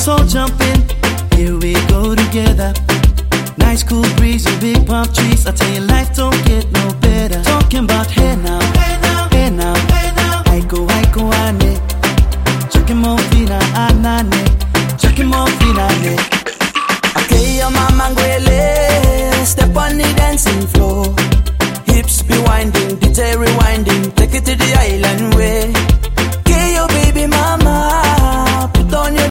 So jump in, here we go together. Nice cool breeze and big palm trees. I tell you, life don't get